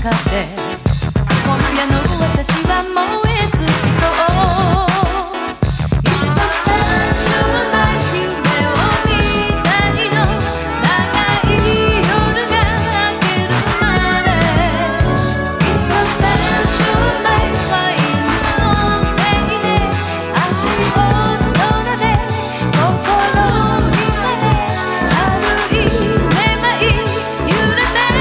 中で今夜の私は燃え尽きそう。 It's a sensual night 夢を見たいの長い夜が明けるまで It's a sensual night ワインのせいで足音で心にまで軽いめまい揺れて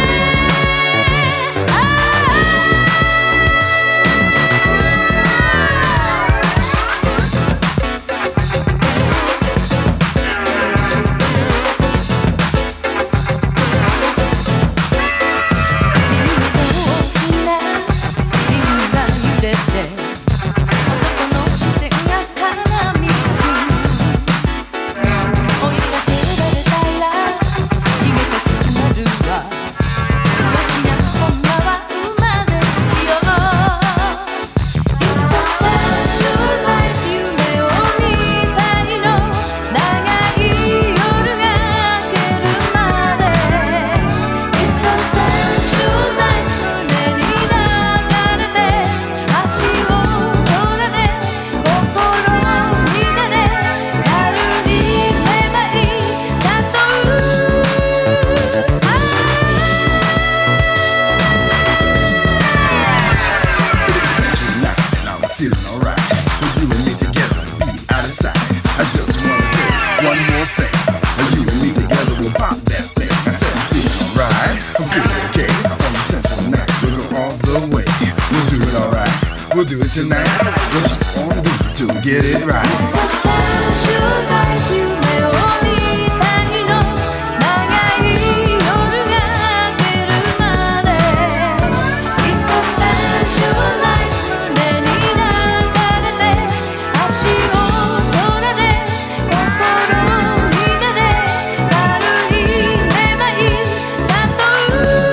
We'll do it tonight. What you wanna do to get it right? It's a sensual night 夢を見たいの長い夜が明けるまで It's a sensual night 胸に流れて足音で心に出て軽いめまい誘う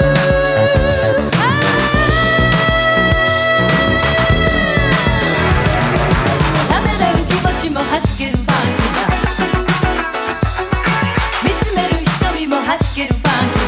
はじけるファンキーダンス見つめる瞳もはじけるファンキー